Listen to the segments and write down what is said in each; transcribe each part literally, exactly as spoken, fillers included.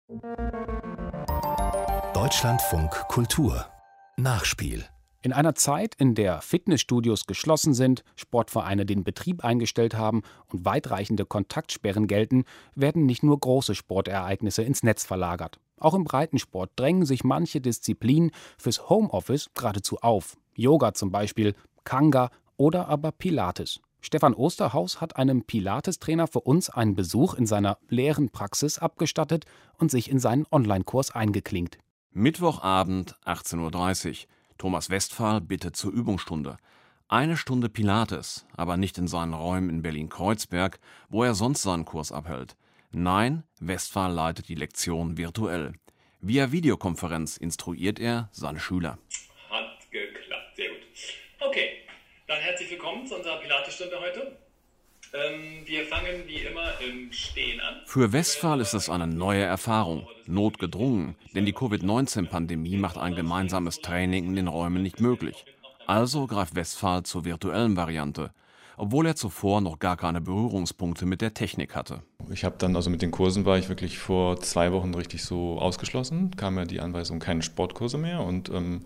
Deutschlandfunk Kultur Nachspiel. In einer Zeit, in der Fitnessstudios geschlossen sind, Sportvereine den Betrieb eingestellt haben und weitreichende Kontaktsperren gelten, werden nicht nur große Sportereignisse ins Netz verlagert. Auch im Breitensport drängen sich manche Disziplinen fürs Homeoffice geradezu auf. Yoga zum Beispiel, Kanga oder aber Pilates. Stefan Osterhaus hat einem Pilates-Trainer für uns einen Besuch in seiner leeren Praxis abgestattet und sich in seinen Online-Kurs eingeklinkt. Mittwochabend, achtzehn Uhr dreißig. Thomas Westphal bittet zur Übungsstunde. Eine Stunde Pilates, aber nicht in seinen Räumen in Berlin-Kreuzberg, wo er sonst seinen Kurs abhält. Nein, Westphal leitet die Lektion virtuell. Via Videokonferenz instruiert er seine Schüler. Hat geklappt, sehr gut. Okay, dann herzlich willkommen zu unserer Pilatesstunde heute. Ähm, wir fangen wie immer im Stehen an. Für Westphal ist es eine neue Erfahrung, notgedrungen, denn die Covid neunzehn Pandemie macht ein gemeinsames Training in den Räumen nicht möglich. Also greift Westphal zur virtuellen Variante, obwohl er zuvor noch gar keine Berührungspunkte mit der Technik hatte. Ich habe dann, also mit den Kursen war ich wirklich vor zwei Wochen richtig so ausgeschlossen, kam ja die Anweisung, keine Sportkurse mehr und ähm,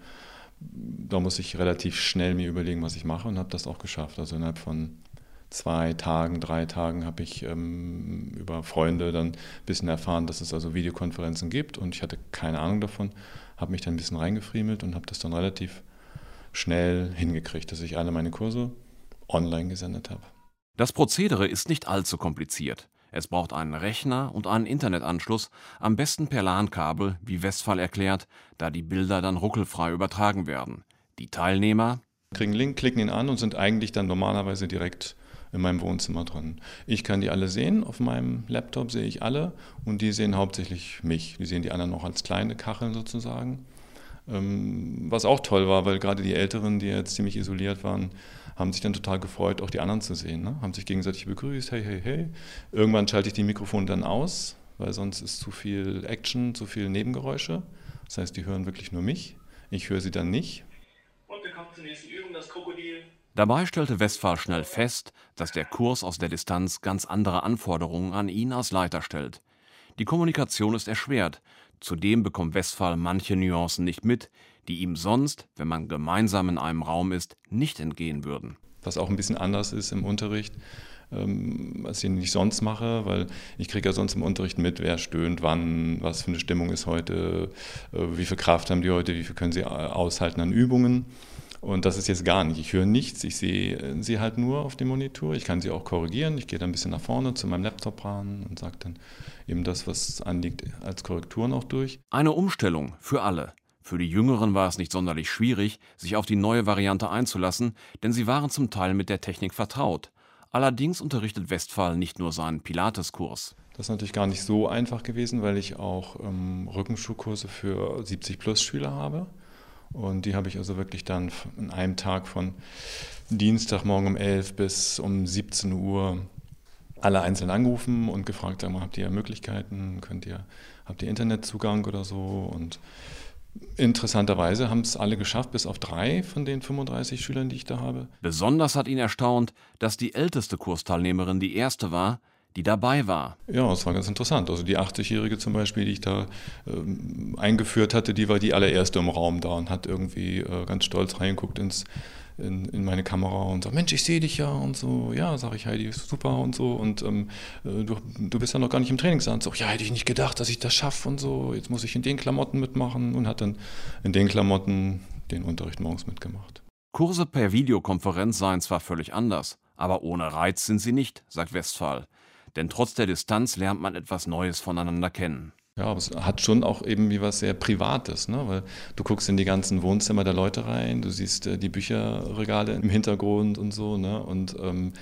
da muss ich relativ schnell mir überlegen, was ich mache und habe das auch geschafft. Also innerhalb von zwei Tagen, drei Tagen habe ich ähm, über Freunde dann ein bisschen erfahren, dass es also Videokonferenzen gibt und ich hatte keine Ahnung davon, habe mich dann ein bisschen reingefriemelt und habe das dann relativ schnell hingekriegt, dass ich alle meine Kurse online gesendet habe. Das Prozedere ist nicht allzu kompliziert. Es braucht einen Rechner und einen Internetanschluss, am besten per LAN-Kabel, wie Westphal erklärt, da die Bilder dann ruckelfrei übertragen werden. Die Teilnehmer kriegen einen Link, klicken ihn an und sind eigentlich dann normalerweise direkt in meinem Wohnzimmer drin. Ich kann die alle sehen, auf meinem Laptop sehe ich alle und die sehen hauptsächlich mich. Die sehen die anderen noch als kleine Kacheln sozusagen. Ähm, was auch toll war, weil gerade die Älteren, die jetzt ziemlich isoliert waren, haben sich dann total gefreut, auch die anderen zu sehen. Ne? Haben sich gegenseitig begrüßt, hey, hey, hey. Irgendwann schalte ich die Mikrofone dann aus, weil sonst ist zu viel Action, zu viel Nebengeräusche. Das heißt, die hören wirklich nur mich. Ich höre sie dann nicht. Und wir kommen zur nächsten Übung, das Krokodil. Dabei stellte Westphal schnell fest, dass der Kurs aus der Distanz ganz andere Anforderungen an ihn als Leiter stellt. Die Kommunikation ist erschwert. Zudem bekommt Westphal manche Nuancen nicht mit, die ihm sonst, wenn man gemeinsam in einem Raum ist, nicht entgehen würden. Was auch ein bisschen anders ist im Unterricht, ähm, was ich nicht sonst mache, weil ich kriege ja sonst im Unterricht mit, wer stöhnt, wann, was für eine Stimmung ist heute, äh, wie viel Kraft haben die heute, wie viel können sie aushalten an Übungen. Und das ist jetzt gar nicht. Ich höre nichts, ich sehe sie halt nur auf dem Monitor. Ich kann sie auch korrigieren. Ich gehe dann ein bisschen nach vorne zu meinem Laptop ran und sage dann eben das, was anliegt, als Korrekturen auch durch. Eine Umstellung für alle. Für die Jüngeren war es nicht sonderlich schwierig, sich auf die neue Variante einzulassen, denn sie waren zum Teil mit der Technik vertraut. Allerdings unterrichtet Westphal nicht nur seinen Pilates-Kurs. Das ist natürlich gar nicht so einfach gewesen, weil ich auch ähm, Rückenschuhkurse für siebzig Plus Schüler habe. Und die habe ich also wirklich dann in einem Tag von Dienstagmorgen um elf bis um siebzehn Uhr alle einzeln angerufen und gefragt, habt ihr Möglichkeiten, könnt ihr, habt ihr Internetzugang oder so? Und interessanterweise haben es alle geschafft, bis auf drei von den fünfunddreißig Schülern, die ich da habe. Besonders hat ihn erstaunt, dass die älteste Kursteilnehmerin die erste war, die dabei war. Ja, das war ganz interessant. Also die achtzig-Jährige zum Beispiel, die ich da ähm, eingeführt hatte, die war die allererste im Raum da und hat irgendwie äh, ganz stolz reingeguckt ins, in, in meine Kamera und sagt, Mensch, ich sehe dich ja und so. Ja, sage ich, Heidi, ist super und so. Und ähm, du, du bist ja noch gar nicht im Trainingssaal. So, ja, hätte ich nicht gedacht, dass ich das schaffe und so. Jetzt muss ich in den Klamotten mitmachen und hat dann in den Klamotten den Unterricht morgens mitgemacht. Kurse per Videokonferenz seien zwar völlig anders, aber ohne Reiz sind sie nicht, sagt Westphal. Denn trotz der Distanz lernt man etwas Neues voneinander kennen. Ja, aber es hat schon auch eben wie was sehr Privates, ne? Weil du guckst in die ganzen Wohnzimmer der Leute rein, du siehst äh, die Bücherregale im Hintergrund und so, ne? Und ähm,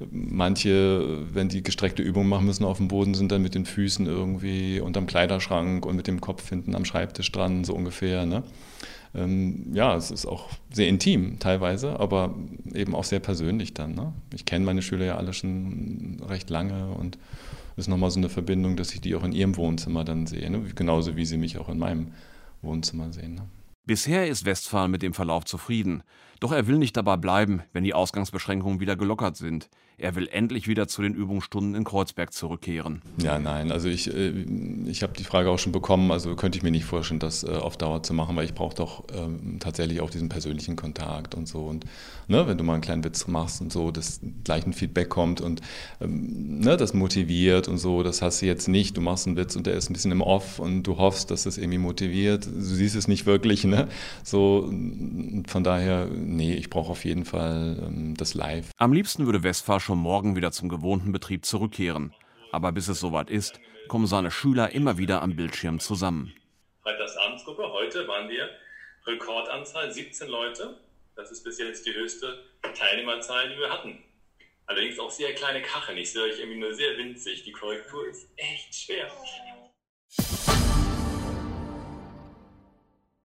manche, wenn die gestreckte Übungen machen müssen auf dem Boden, sind dann mit den Füßen irgendwie unterm Kleiderschrank und mit dem Kopf hinten am Schreibtisch dran, so ungefähr, ne? Ähm, ja, es ist auch sehr intim teilweise, aber eben auch sehr persönlich dann, ne? Ich kenne meine Schüler ja alle schon recht lange und das ist nochmal so eine Verbindung, dass ich die auch in ihrem Wohnzimmer dann sehe, ne? Genauso wie sie mich auch in meinem Wohnzimmer sehen, ne? Bisher ist Westphal mit dem Verlauf zufrieden. Doch er will nicht dabei bleiben, wenn die Ausgangsbeschränkungen wieder gelockert sind. Er will endlich wieder zu den Übungsstunden in Kreuzberg zurückkehren. Ja, nein, also ich, ich habe die Frage auch schon bekommen, also könnte ich mir nicht vorstellen, das auf Dauer zu machen, weil ich brauche doch ähm, tatsächlich auch diesen persönlichen Kontakt und so. Und ne, wenn du mal einen kleinen Witz machst und so, dass gleich ein Feedback kommt und ähm, ne, das motiviert und so, das hast du jetzt nicht. Du machst einen Witz und der ist ein bisschen im Off und du hoffst, dass das irgendwie motiviert. Du siehst es nicht wirklich, ne? So, von daher, nee, ich brauche auf jeden Fall ähm, das Live. Am liebsten würde Westphal schon morgen wieder zum gewohnten Betrieb zurückkehren. Aber bis es soweit ist, kommen seine Schüler immer wieder am Bildschirm zusammen. Freitagsabendsgruppe, heute waren wir Rekordanzahl siebzehn Leute. Das ist bis jetzt die höchste Teilnehmerzahl, die wir hatten. Allerdings auch sehr kleine Kacheln. Ich sehe euch irgendwie nur sehr winzig. Die Korrektur ist echt schwer.